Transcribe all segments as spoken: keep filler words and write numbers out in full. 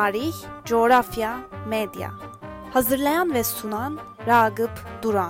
tarih, coğrafya, medya. Hazırlayan ve sunan Ragıp Duran.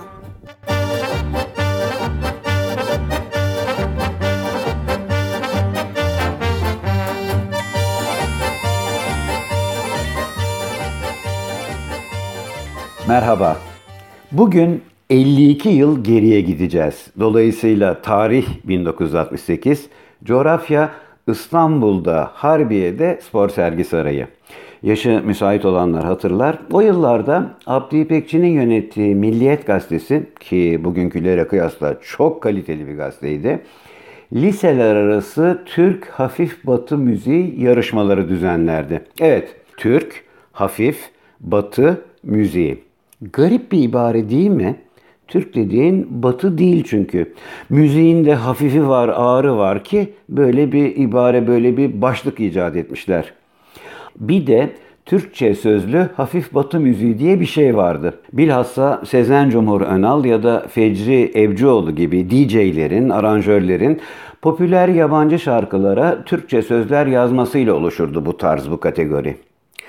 Merhaba. Bugün elli iki yıl geriye gideceğiz. Dolayısıyla tarih bin dokuz yüz altmış sekiz, coğrafya İstanbul'da, Harbiye'de Spor Sergi Sarayı. Yaşı müsait olanlar hatırlar. O yıllarda Abdi İpekçi'nin yönettiği Milliyet Gazetesi, ki bugünkülere kıyasla çok kaliteli bir gazeteydi, liseler arası Türk hafif batı müziği yarışmaları düzenlerdi. Evet, Türk hafif batı müziği. Garip bir ibare değil mi? Türk dediğin batı değil çünkü. Müziğin de hafifi var, ağırı var ki böyle bir ibare, böyle bir başlık icat etmişler. Bir de Türkçe sözlü hafif batı müziği diye bir şey vardı. Bilhassa Sezen Cumhur Önal ya da Fecri Evcioğlu gibi D J'lerin, aranjörlerin popüler yabancı şarkılara Türkçe sözler yazmasıyla oluşurdu bu tarz, bu kategori.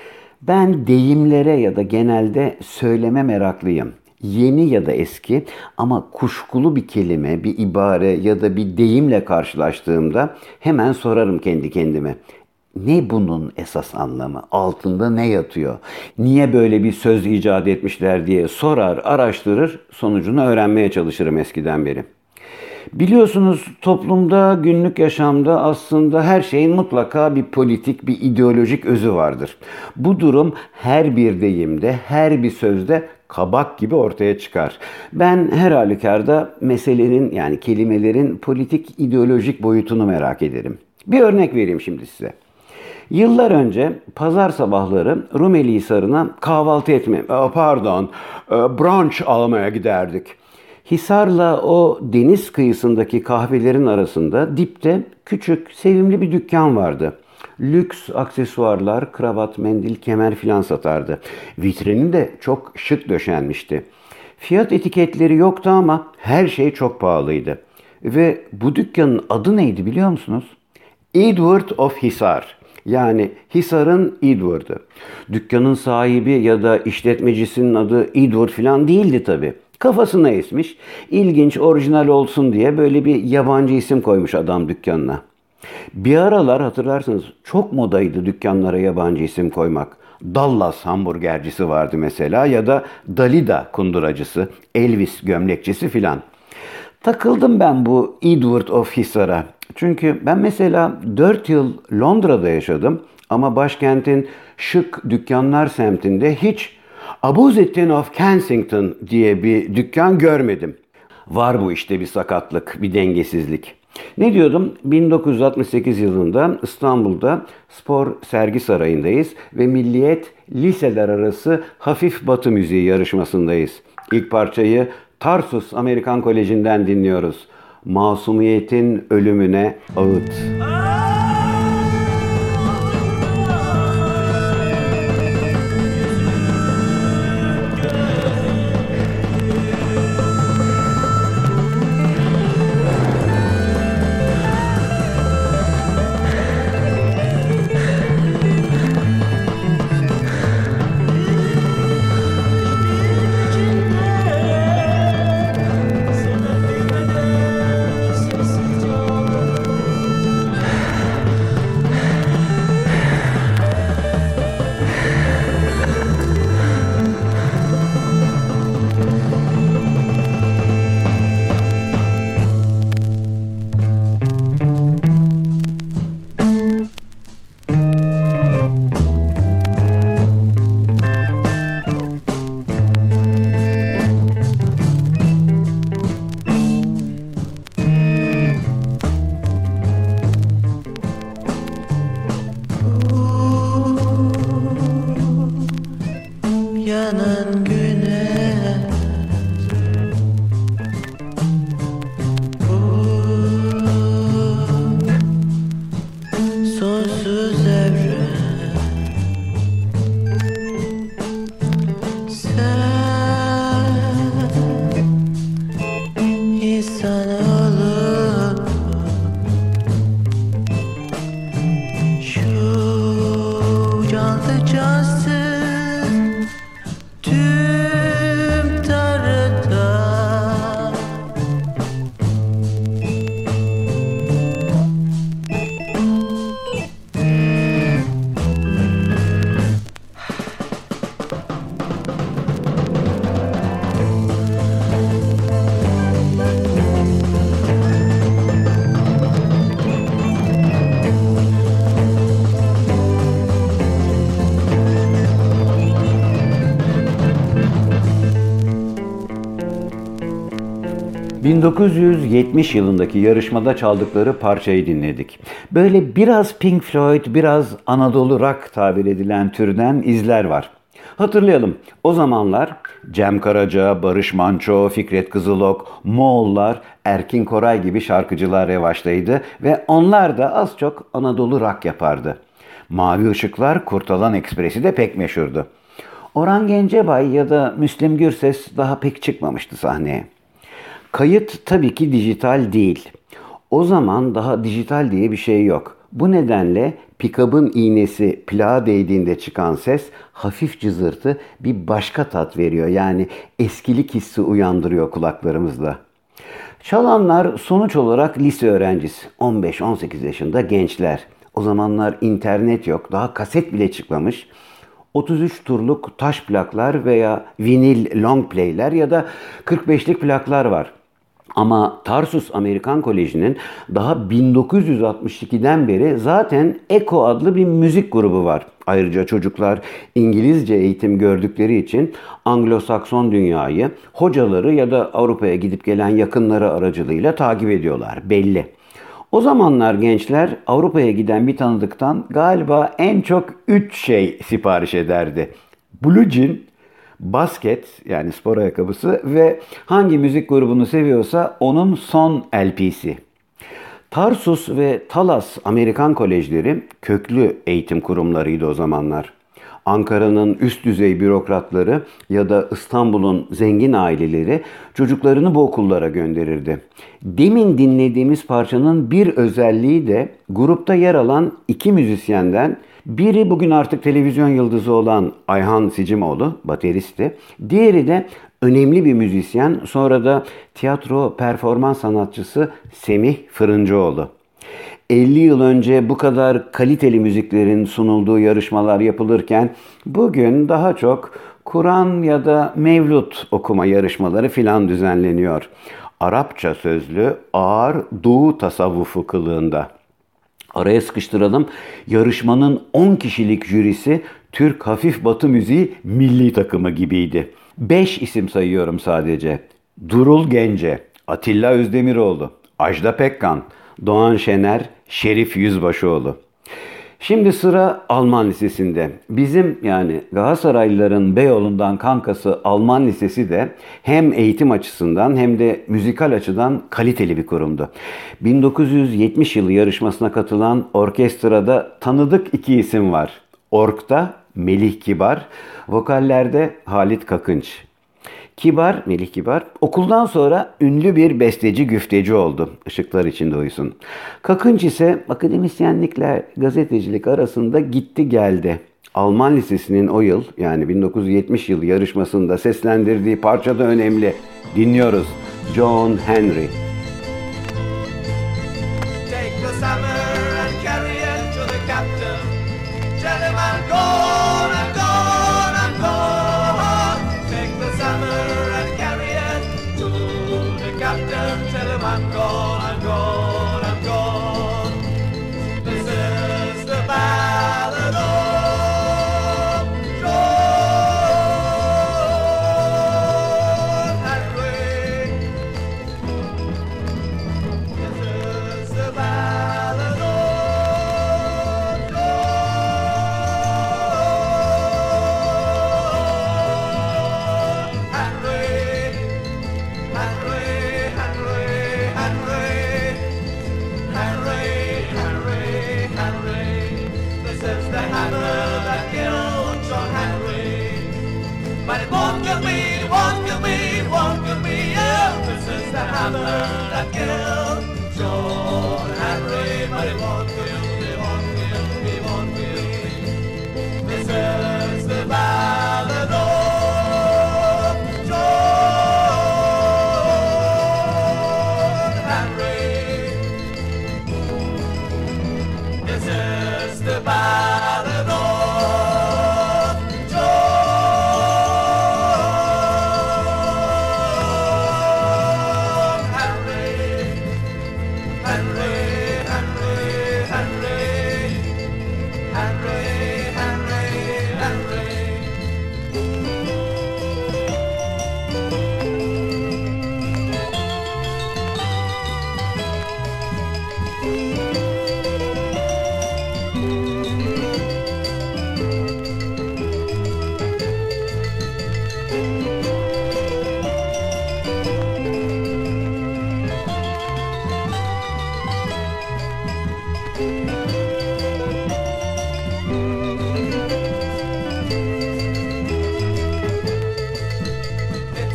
Ben deyimlere ya da genelde söyleme meraklıyım. Yeni ya da eski ama kuşkulu bir kelime, bir ibare ya da bir deyimle karşılaştığımda hemen sorarım kendi kendime. Ne bunun esas anlamı? Altında ne yatıyor? Niye böyle bir söz icat etmişler diye sorar, araştırır, sonucunu öğrenmeye çalışırım eskiden beri. Biliyorsunuz toplumda, günlük yaşamda aslında her şeyin mutlaka bir politik, bir ideolojik özü vardır. Bu durum her bir deyimde, her bir sözde kabak gibi ortaya çıkar. Ben her halükarda meselenin, yani kelimelerin politik, ideolojik boyutunu merak ederim. Bir örnek vereyim şimdi size. Yıllar önce pazar sabahları Rumeli Hisarı'na kahvaltı etmeye, pardon, brunch almaya giderdik. Hisar'la o deniz kıyısındaki kahvelerin arasında dipte küçük, sevimli bir dükkan vardı. Lüks aksesuarlar, kravat, mendil, kemer filan satardı. Vitrinin de çok şık döşenmişti. Fiyat etiketleri yoktu ama her şey çok pahalıydı. Ve bu dükkanın adı neydi biliyor musunuz? Edward of Hisar. Yani Hisar'ın Edward'ı. Dükkanın sahibi ya da işletmecisinin adı Edward filan değildi tabii. Kafasına esmiş, ilginç, orijinal olsun diye böyle bir yabancı isim koymuş adam dükkanına. Bir aralar hatırlarsınız çok modaydı dükkanlara yabancı isim koymak. Dallas hamburgercisi vardı mesela ya da Dalida kunduracısı, Elvis gömlekçisi filan. Takıldım ben bu Edward of Hisar'a. Çünkü ben mesela dört yıl Londra'da yaşadım ama başkentin şık dükkanlar semtinde hiç Abuzettin of Kensington diye bir dükkan görmedim. Var bu işte bir sakatlık, bir dengesizlik. Ne diyordum? bin dokuz yüz altmış sekiz yılında İstanbul'da Spor Sergi Sarayı'ndayız ve Milliyet liseler arası hafif batı müziği yarışmasındayız. İlk parçayı Tarsus Amerikan Koleji'nden dinliyoruz. Masumiyetin ölümüne ağıt. bin dokuz yüz yetmiş yılındaki yarışmada çaldıkları parçayı dinledik. Böyle biraz Pink Floyd, biraz Anadolu rock tabir edilen türden izler var. Hatırlayalım, o zamanlar Cem Karaca, Barış Manço, Fikret Kızılok, Moğollar, Erkin Koray gibi şarkıcılar revaçtaydı ve onlar da az çok Anadolu rock yapardı. Mavi Işıklar, Kurtalan Ekspresi de pek meşhurdu. Orhan Gencebay ya da Müslüm Gürses daha pek çıkmamıştı sahneye. Kayıt tabii ki dijital değil. O zaman daha dijital diye bir şey yok. Bu nedenle pikabın iğnesi plağa değdiğinde çıkan ses hafif cızırtı bir başka tat veriyor. Yani eskilik hissi uyandırıyor kulaklarımızda. Çalanlar sonuç olarak lise öğrencisi, on beş on sekiz yaşında gençler. O zamanlar internet yok, daha kaset bile çıkmamış. otuz üç turluk taş plaklar veya vinil long play'ler ya da kırk beşlik plaklar var. Ama Tarsus Amerikan Koleji'nin daha bin dokuz yüz altmış ikiden beri zaten Eko adlı bir müzik grubu var. Ayrıca çocuklar İngilizce eğitim gördükleri için Anglo-Sakson dünyayı hocaları ya da Avrupa'ya gidip gelen yakınları aracılığıyla takip ediyorlar belli. O zamanlar gençler Avrupa'ya giden bir tanıdıktan galiba en çok üç şey sipariş ederdi. Blue jean, basket yani spor ayakkabısı ve hangi müzik grubunu seviyorsa onun son L P'si. Tarsus ve Talas Amerikan Kolejleri köklü eğitim kurumlarıydı o zamanlar. Ankara'nın üst düzey bürokratları ya da İstanbul'un zengin aileleri çocuklarını bu okullara gönderirdi. Demin dinlediğimiz parçanın bir özelliği de grupta yer alan iki müzisyenden biri bugün artık televizyon yıldızı olan Ayhan Sicimoğlu, bateristi. Diğeri de önemli bir müzisyen, sonra da tiyatro performans sanatçısı Semih Fırıncıoğlu. elli yıl önce bu kadar kaliteli müziklerin sunulduğu yarışmalar yapılırken bugün daha çok Kur'an ya da Mevlüt okuma yarışmaları filan düzenleniyor. Arapça sözlü ağır Doğu tasavvufu kılığında. Araya sıkıştıralım. Yarışmanın on kişilik jürisi Türk hafif batı müziği milli takımı gibiydi. beş isim sayıyorum sadece. Durul Gence, Atilla Özdemiroğlu, Ajda Pekkan, Doğan Şener, Şerif Yüzbaşıoğlu. Şimdi sıra Alman Lisesi'nde. Bizim yani Galatasaraylıların Beyoğlu'ndan kankası Alman Lisesi de hem eğitim açısından hem de müzikal açıdan kaliteli bir kurumdu. bin dokuz yüz yetmiş yılı yarışmasına katılan orkestrada tanıdık iki isim var. Ork'ta Melih Kibar, vokallerde Halit Kakınç. Kibar, Melih Kibar, okuldan sonra ünlü bir besteci güfteci oldu. Işıklar içinde uyusun. Kakınç ise akademisyenlikle gazetecilik arasında gitti geldi. Alman Lisesi'nin o yıl yani bin dokuz yüz yetmiş yılı yarışmasında seslendirdiği parça da önemli. Dinliyoruz. John Henry. Take the summer and carry it to the captain. Tell him I'm gone, I'm gone, I'm gone. Take the summer and carry it to the captain. Tell him I'm gone, I'm gone, I'm gone. This is the ballad of John Henry. This is the ballad of John Henry. Henry, Henry, Henry. Henry, Henry, Henry. This is the hammer that killed John Henry. But it won't kill me, it won't kill me, it won't kill me, yeah. This is the hammer that killed John Henry. But it won't kill me, it won't kill me, it won't kill me. This is the ballad of John Henry. This is the ballad of John Henry. Henry.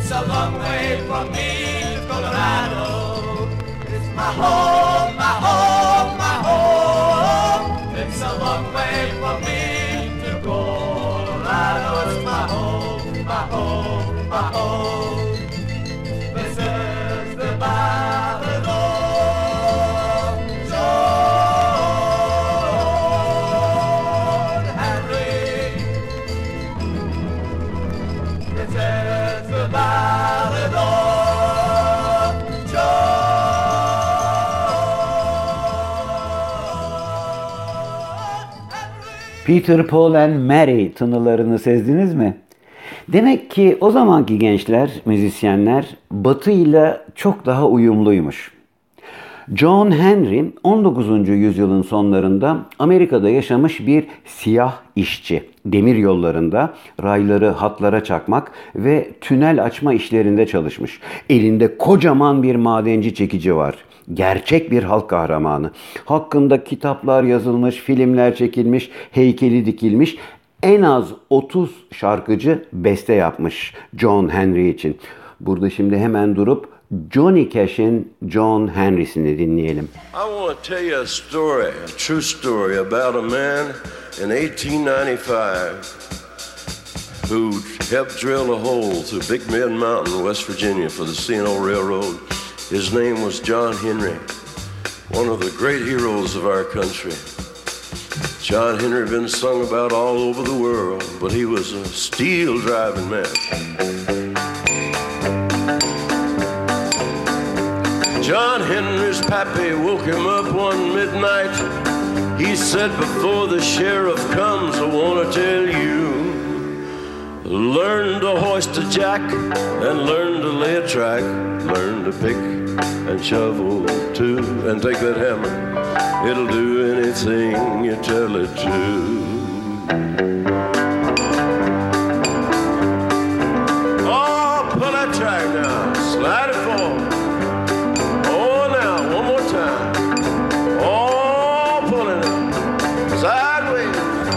It's a long way from me to Colorado. It's my home, my home, my home. It's a long way from me to Colorado. It's my home, my home, my home. This is the ballad of John Henry. This is the ballad of John Henry. Peter, Paul and Mary tınılarını sezdiniz mi? Demek ki o zamanki gençler, müzisyenler Batı ile çok daha uyumluymuş. John Henry on dokuzuncu yüzyılın sonlarında Amerika'da yaşamış bir siyah işçi. Demir yollarında rayları hatlara çakmak ve tünel açma işlerinde çalışmış. Elinde kocaman bir madenci çekici var. Gerçek bir halk kahramanı. Hakkında kitaplar yazılmış, filmler çekilmiş, heykeli dikilmiş. En az otuz şarkıcı beste yapmış John Henry için. Burada şimdi hemen durup Johnny Cash'in John Henry'sini dinleyelim. I want to tell you a story, a true story about a man in eighteen ninety-five who helped drill a hole through Big Bend Mountain, West Virginia for the C and O Railroad. His name was John Henry, one of the great heroes of our country. John Henry been sung about all over the world, but he was a steel driving man. John Henry's pappy woke him up one midnight. He said, before the sheriff comes, I want to tell you, learn to hoist a jack and learn to lay a track, learn to pick and shovel too, and take that hammer. It'll do anything you tell it to. Oh, pull that track now, slide it forward. Oh, now, one more time. Oh, pull it up, sideways.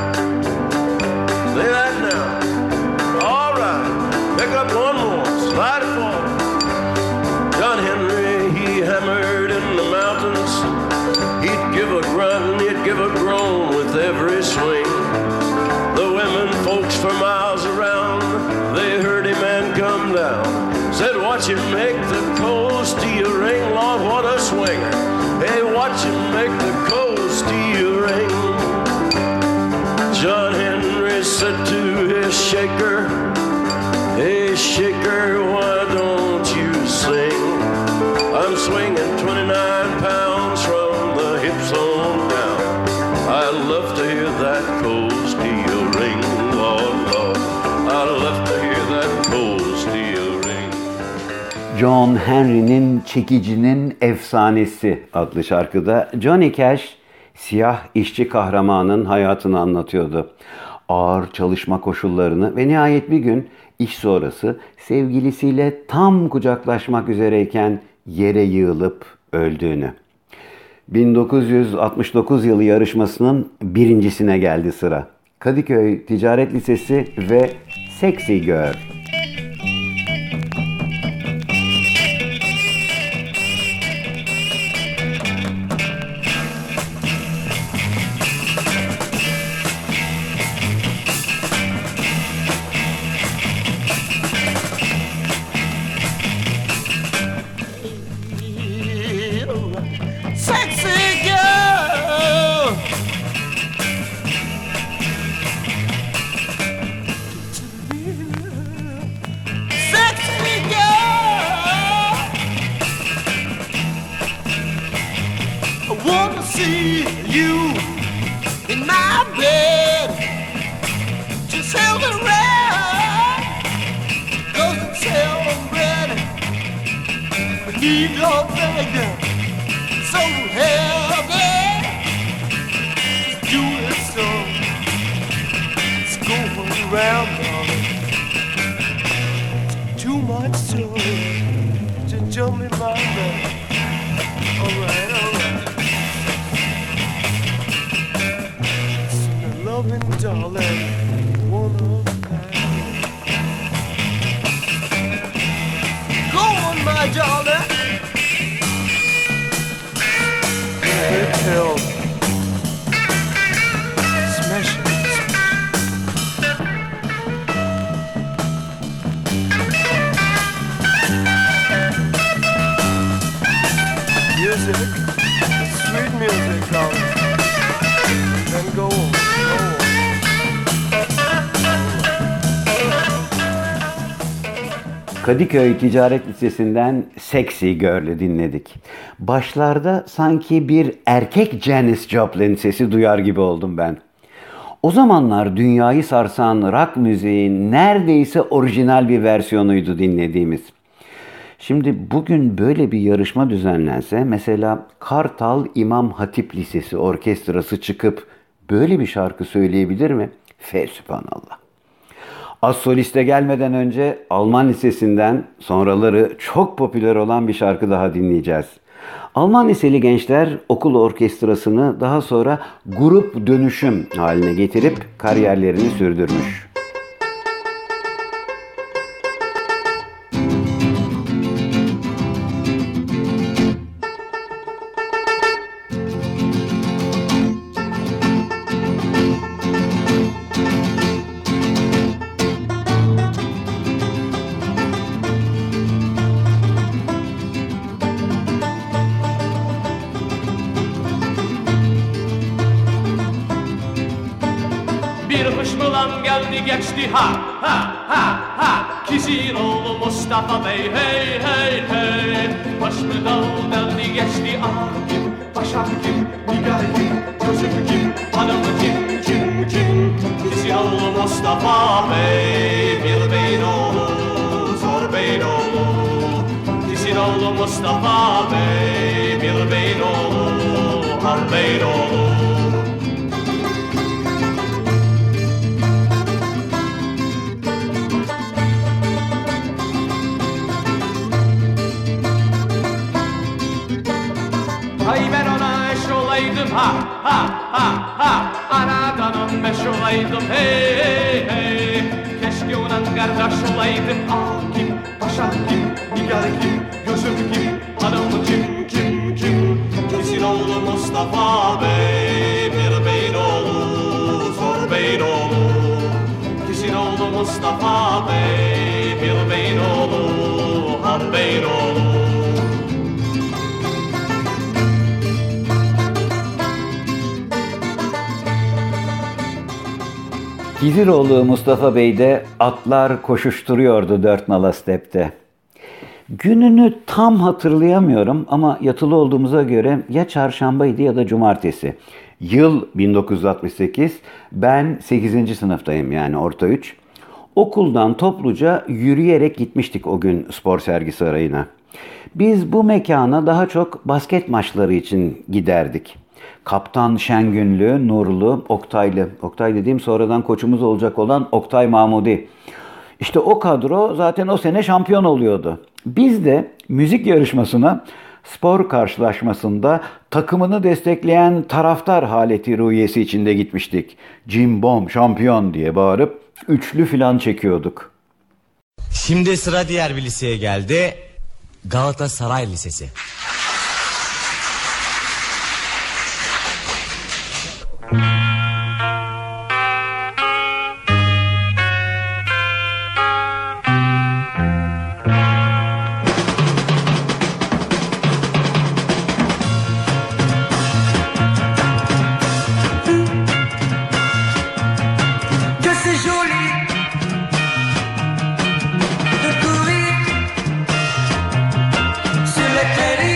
Say that now. All right, pick up one more, slide it forward. John Henry, he hammered in the mountains. He'd give a grunt, he'd give a groan with every swing. The women folks for miles around, they heard him and come down. Said, watch him make the cold steel ring, Lord, what a swinger. Hey, watch him make the cold steel ring. John Henry said to his shaker, hey, shaker, why don't you sing? I'm swinging twenty-nine pounds from the hips on down. I love to hear that cold steel ring, Lord, Lord. I love to hear that cold steel ring. John Henry'nin Çekicinin Efsanesi adlı şarkıda Johnny Cash, siyah işçi kahramanın hayatını anlatıyordu. Ağır çalışma koşullarını ve nihayet bir gün iş sonrası sevgilisiyle tam kucaklaşmak üzereyken yere yığılıp öldüğünü. bin dokuz yüz altmış dokuz yılı yarışmasının birincisine geldi sıra. Kadıköy Ticaret Lisesi ve Sexy Girl. Sexy girl, sexy girl, I wanna see you in my bed. Just hold around, 'cause it's hell bread. I need your finger. So heavy, do it so. It's going around, darling. Too much joy to jump in my bed. Alright, alright. It's a loving, darling, one of a kind. Acı aldı. Good kill. Smash it. Music, sweet music, darling. Then go on, go on. Kadıköy Ticaret Lisesi'nden Sexy Girl'ü dinledik. Başlarda sanki bir erkek Janis Joplin sesi duyar gibi oldum ben. O zamanlar dünyayı sarsan rock müziğin neredeyse orijinal bir versiyonuydu dinlediğimiz. Şimdi bugün böyle bir yarışma düzenlense, mesela Kartal İmam Hatip Lisesi orkestrası çıkıp böyle bir şarkı söyleyebilir mi? Fe sübhanallah. Az soliste gelmeden önce Alman Lisesi'nden sonraları çok popüler olan bir şarkı daha dinleyeceğiz. Alman liseli gençler okul orkestrasını daha sonra grup dönüşüm haline getirip kariyerlerini sürdürmüş. Bir hışmılan geldi geçti ha ha ha ha Kiziroğlu Mustafa Bey hey hey hey Hışmılan geldi geçti ah kim paşam kim nigar kim gözüm kim hanım kim kim kim Kiziroğlu Mustafa Bey bir beynoğlu zor beynoğlu Kiziroğlu Mustafa Bey bir beynoğlu har beynoğlu Ay ben ona eş olaydım ha ha ha ha Aradanın beş olaydım hey hey hey Keşke onun kardeş olaydım ah kim paşam kim nigar kim gözüm kim hanım kim kim kim Kesin oğlu Mustafa Bey bir beynoğlu zor beynoğlu Kesin oğlu Mustafa Bey bir beynoğlu har beynoğlu Giziroğlu Mustafa Bey'de atlar koşuşturuyordu dört nala stepte. Gününü tam hatırlayamıyorum ama yatılı olduğumuza göre ya çarşambaydı ya da cumartesi. Yıl bin dokuz yüz altmış sekiz, ben sekizinci sınıftayım yani orta üç. Okuldan topluca yürüyerek gitmiştik o gün spor sergi sarayına. Biz bu mekana daha çok basket maçları için giderdik. Kaptan Şengünlü, Nurlu, Oktaylı. Oktay dediğim sonradan koçumuz olacak olan Oktay Mahmudi. İşte o kadro zaten o sene şampiyon oluyordu. Biz de müzik yarışmasına spor karşılaşmasında takımını destekleyen taraftar haleti ruhiyesi içinde gitmiştik. Cimbom şampiyon diye bağırıp üçlü filan çekiyorduk. Şimdi sıra diğer bir liseye geldi. Galatasaray Lisesi. Que c'est joli de courir sur les prairies.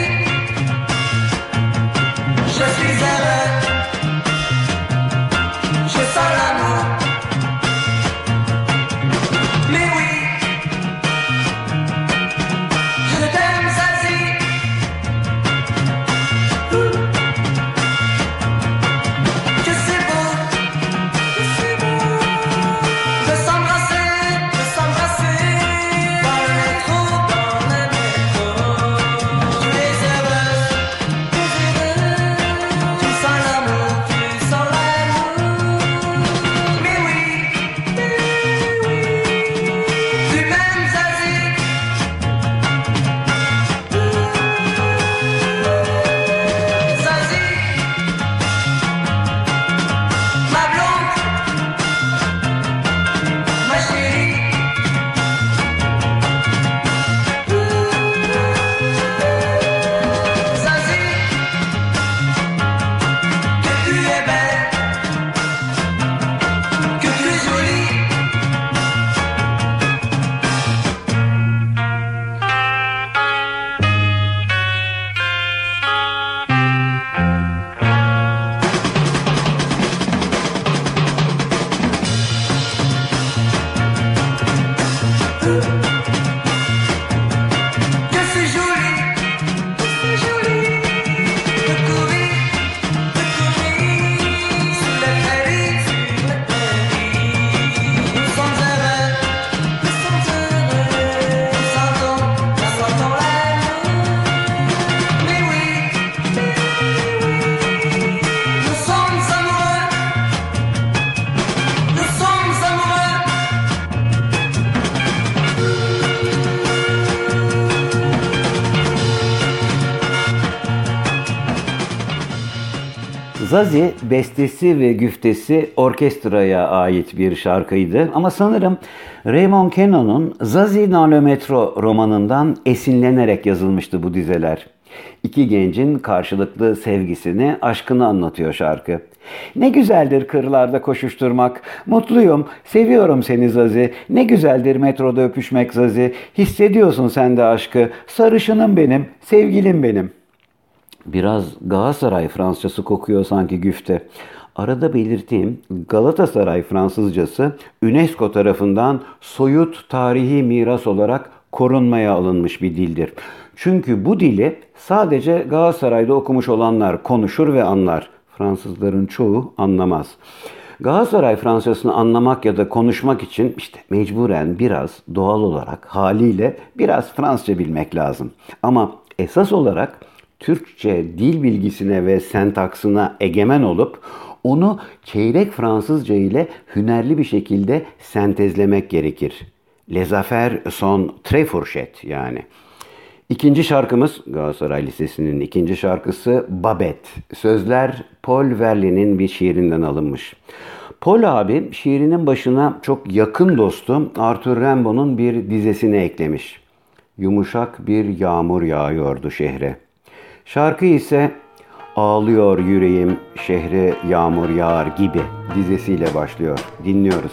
Zazie bestesi ve güftesi orkestraya ait bir şarkıydı. Ama sanırım Raymond Queneau'nun Zazie dans le métro romanından esinlenerek yazılmıştı bu dizeler. İki gencin karşılıklı sevgisini, aşkını anlatıyor şarkı. Ne güzeldir kırlarda koşuşturmak, mutluyum, seviyorum seni Zazie. Ne güzeldir metroda öpüşmek Zazie, hissediyorsun sen de aşkı, sarışınım benim, sevgilim benim. Biraz Galatasaray Fransızcası kokuyor sanki güfte. Arada belirteyim, Galatasaray Fransızcası UNESCO tarafından soyut tarihi miras olarak korunmaya alınmış bir dildir. Çünkü bu dili sadece Galatasaray'da okumuş olanlar konuşur ve anlar. Fransızların çoğu anlamaz. Galatasaray Fransızcasını anlamak ya da konuşmak için işte mecburen biraz doğal olarak haliyle biraz Fransızca bilmek lazım. Ama esas olarak Türkçe dil bilgisine ve sentaksına egemen olup onu çeyrek Fransızca ile hünerli bir şekilde sentezlemek gerekir. Les affaires sont très fourchettes yani. İkinci şarkımız Galatasaray Lisesi'nin ikinci şarkısı Babette. Sözler Paul Verlaine'in bir şiirinden alınmış. Paul abi şiirinin başına çok yakın dostu Arthur Rimbaud'un bir dizesini eklemiş. Yumuşak bir yağmur yağıyordu şehre. Şarkı ise ağlıyor yüreğim şehre yağmur yağar gibi dizesiyle başlıyor. Dinliyoruz.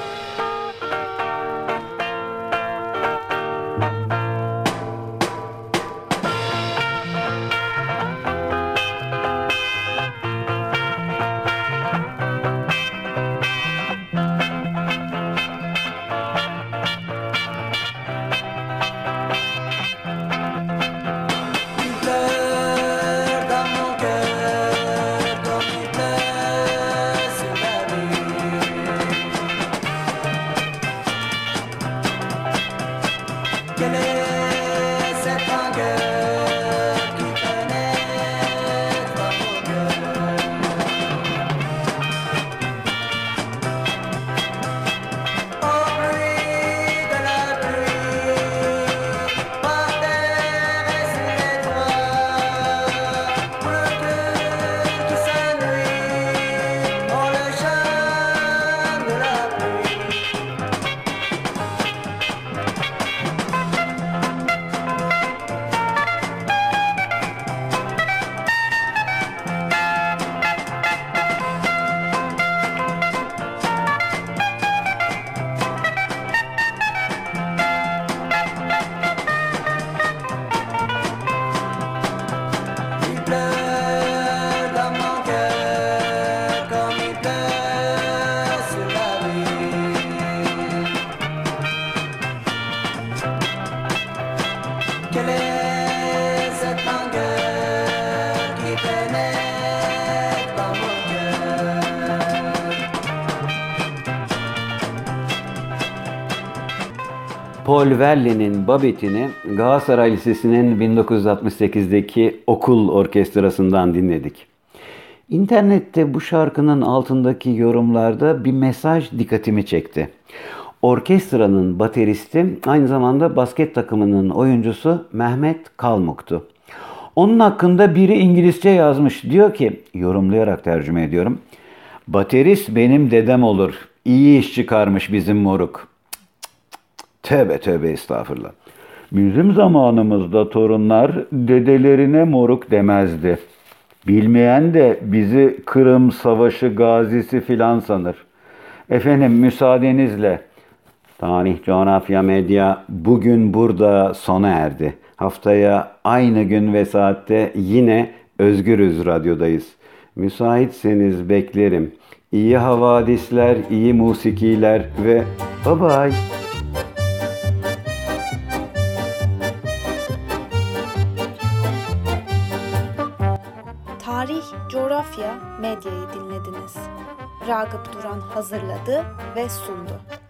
Paul Verlaine'in Babette'ini Galatasaray Lisesi'nin bin dokuz yüz altmış sekizdeki okul orkestrasından dinledik. İnternette bu şarkının altındaki yorumlarda bir mesaj dikkatimi çekti. Orkestranın bateristi aynı zamanda basket takımının oyuncusu Mehmet Kalmuk'tu. Onun hakkında biri İngilizce yazmış. Diyor ki, yorumlayarak tercüme ediyorum. Baterist benim dedem olur. İyi iş çıkarmış bizim moruk. Tövbe tövbe estağfurullah. Bizim zamanımızda torunlar dedelerine moruk demezdi. Bilmeyen de bizi Kırım Savaşı gazisi filan sanır. Efendim müsaadenizle Tarih, Coğrafya, Medya bugün burada sona erdi. Haftaya aynı gün ve saatte yine Özgürüz Radyo'dayız. Müsaitseniz beklerim. İyi havadisler, iyi musikiler ve bye bye. Tarih, Coğrafya, Medya'yı dinlediniz. Ragıp Duran hazırladı ve sundu.